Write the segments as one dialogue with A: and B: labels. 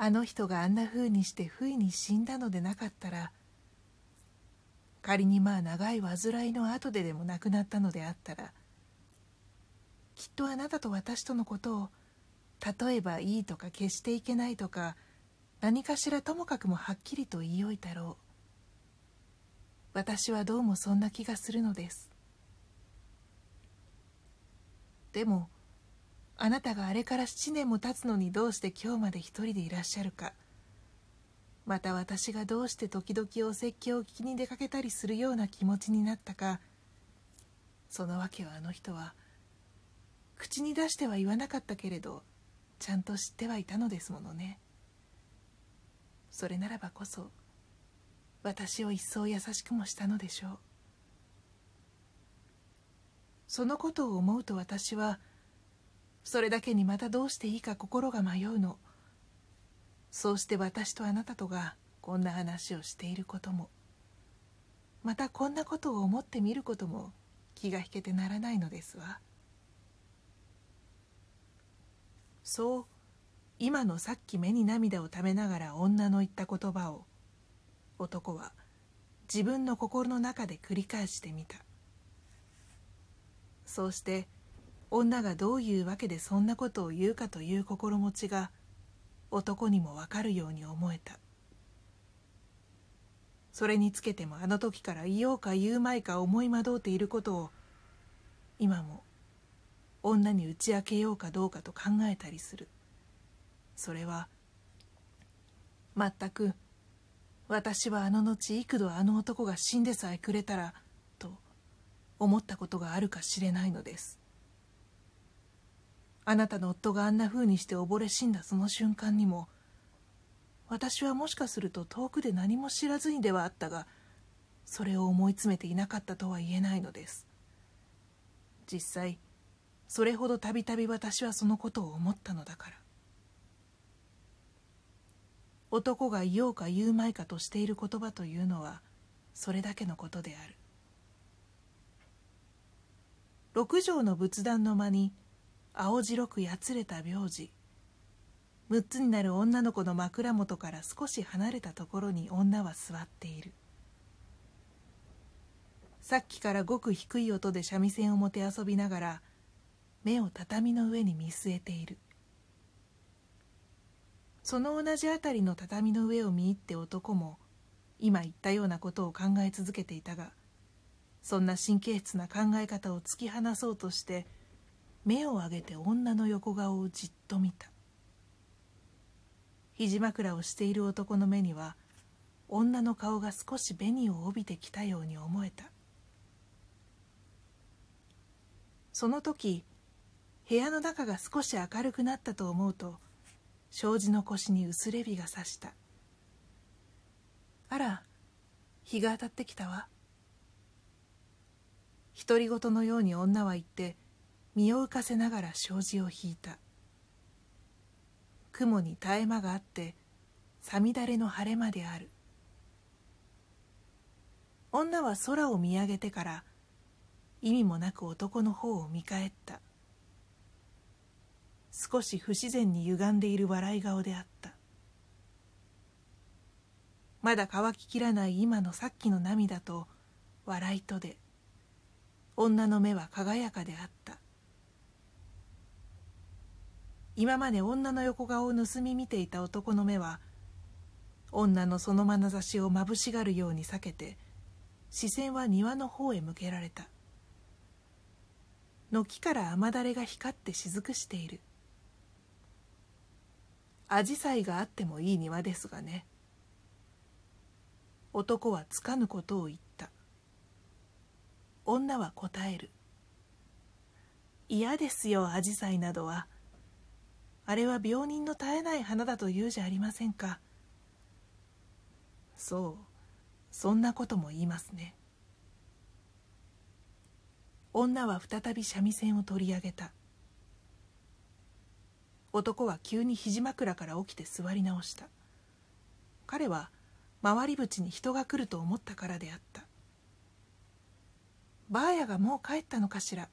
A: あの人があんな風にして不意に死んだのでなかったら、仮に長い患いの後ででも亡くなったのであったら、きっとあなたと私とのことを、例えばいいとか決していけないとか、何かしらともかくもはっきりと言いおいたろう。私はどうもそんな気がするのです。でもあなたがあれから7年も経つのにどうして今日まで一人でいらっしゃるか、また私がどうして時々お説教を聞きに出かけたりするような気持ちになったか、そのわけはあの人は口に出しては言わなかったけれどちゃんと知ってはいたのですものね。それならばこそ私を一層優しくもしたのでしょう。そのことを思うと私はそれだけにまたどうしていいか心が迷うの。そうして私とあなたとがこんな話をしていることも、またこんなことを思ってみることも気が引けてならないのですわ。そう今のさっき目に涙をためながら女の言った言葉を男は自分の心の中で繰り返してみた。そうして女がどういうわけでそんなことを言うかという心持ちが男にもわかるように思えた。それにつけてもあの時から言おうか言うまいか思い惑うていることを今も女に打ち明けようかどうかと考えたりする。それはまったく私はあの後幾度あの男が死んでさえくれたらと思ったことがあるかしれないのです。あなたの夫があんな風にして溺れ死んだその瞬間にも、私はもしかすると遠くで何も知らずにではあったが、それを思い詰めていなかったとは言えないのです。実際それほどたびたび私はそのことを思ったのだから。男が言おうか言うまいかとしている言葉というのはそれだけのことである。六畳の仏壇の間に青白くやつれた病児、6つになる女の子の枕元から少し離れたところに女は座っている。さっきからごく低い音で三味線をもてあそびながら目を畳の上に見据えている。その同じあたりの畳の上を見入って男も今言ったようなことを考え続けていたが、そんな神経質な考え方を突き放そうとして目を上げて女の横顔をじっと見た。肘枕をしている男の目には女の顔が少し紅を帯びてきたように思えた。その時部屋の中が少し明るくなったと思うと障子の腰に薄れ日がさした。あら、日が当たってきたわ。独り言のように女は言って身を浮かせながら障子を引いた。雲に絶え間があってさみだれの晴れ間である。女は空を見上げてから意味もなく男の方を見返った。少し不自然に歪んでいる笑い顔であった。まだ乾ききらない今のさっきの涙と笑いとで女の目は輝かであった。今まで女の横顔を盗み見ていた男の目は女のその眼差しをまぶしがるように避けて視線は庭の方へ向けられた。軒から雨だれが光って雫している。アジサイがあってもいい庭ですがね。男はつかぬことを言った。女は答える。嫌ですよ、アジサイなどは。あれは病人の絶えない花だと言うじゃありませんか。そう、そんなことも言いますね。女は再び三味線を取り上げた。男は急に肘枕から起きて座り直した。彼は回り縁に人が来ると思ったからであった。ばあやがもう帰ったのかしら。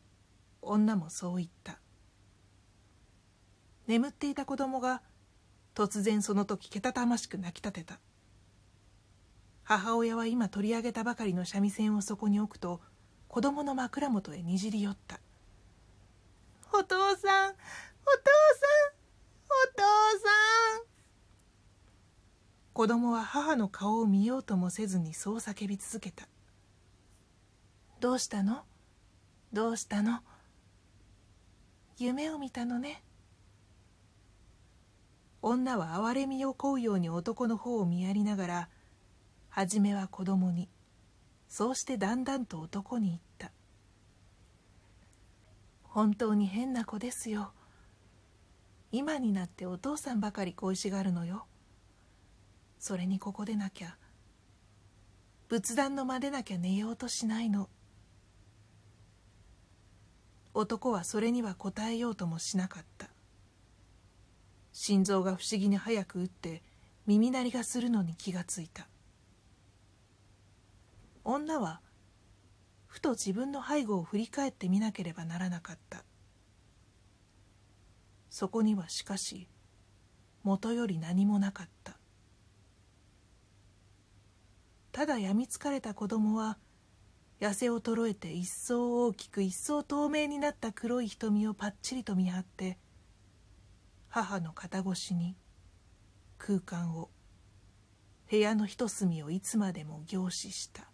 A: 女もそう言った。眠っていた子供が突然その時けたたましく泣き立てた。母親は今取り上げたばかりの三味線をそこに置くと、子供の枕元へにじり寄った。お父さん、お父さん、お父さん。子供は母の顔を見ようともせずにそう叫び続けた。どうしたの？どうしたの？夢を見たのね。女は哀れみをこうように男の方を見やりながら、はじめは子供に、そうしてだんだんと男に言った。本当に変な子ですよ。今になってお父さんばかり恋しがるのよ。それにここでなきゃ、仏壇の間でなきゃ寝ようとしないの。男はそれには答えようともしなかった。心臓が不思議に早く打って耳鳴りがするのに気がついた。女はふと自分の背後を振り返ってみなければならなかった。そこにはしかしもとより何もなかった。ただ病みつかれた子供は痩せ衰えて一層大きく一層透明になった黒い瞳をパッチリと見張って、母の肩越しに空間を、部屋の一隅をいつまでも凝視した。